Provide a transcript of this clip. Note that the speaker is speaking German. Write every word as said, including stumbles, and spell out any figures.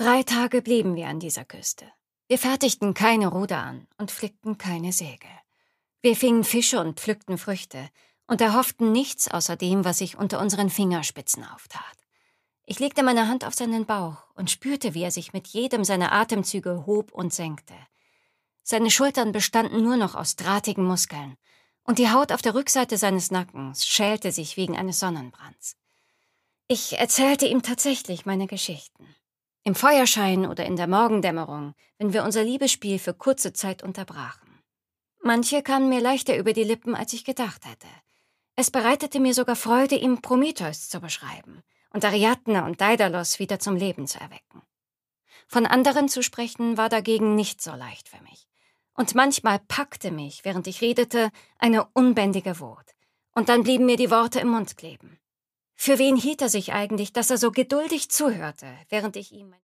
Drei Tage blieben wir an dieser Küste. Wir fertigten keine Ruder an und flickten keine Segel. Wir fingen Fische und pflückten Früchte und erhofften nichts außer dem, was sich unter unseren Fingerspitzen auftat. Ich legte meine Hand auf seinen Bauch und spürte, wie er sich mit jedem seiner Atemzüge hob und senkte. Seine Schultern bestanden nur noch aus drahtigen Muskeln und die Haut auf der Rückseite seines Nackens schälte sich wegen eines Sonnenbrands. Ich erzählte ihm tatsächlich meine Geschichten. Im Feuerschein oder in der Morgendämmerung, wenn wir unser Liebesspiel für kurze Zeit unterbrachen. Manche kamen mir leichter über die Lippen, als ich gedacht hätte. Es bereitete mir sogar Freude, ihm Prometheus zu beschreiben und Ariadne und Daidalos wieder zum Leben zu erwecken. Von anderen zu sprechen war dagegen nicht so leicht für mich. Und manchmal packte mich, während ich redete, eine unbändige Wut. Und dann blieben mir die Worte im Mund kleben. Für wen hielt er sich eigentlich, dass er so geduldig zuhörte, während ich ihm